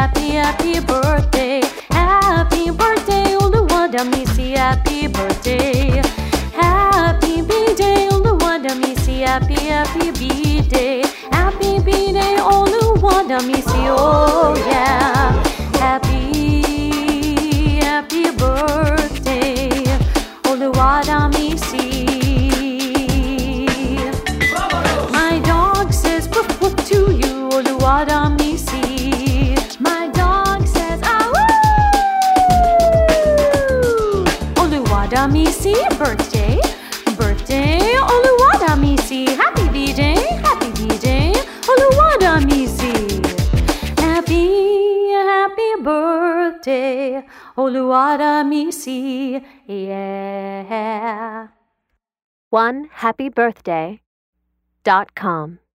happy birthday. Happy birthday, Oluwadamisi, happy birthday. Happy B-day, Oluwadamisi, happy B-day. Happy B-day, Oluwadamisi, oh yeah. Happy birthday, Oluwadamisi. My dog says woof woof to you, Oluwadamisi. My dog says awoo. Oluwadamisi, birthday, Oluwadamisi. Happy B-day, Oluwadamisi. Happy birthday, Oluwadamisi, yeah. OneHappyBirthday.com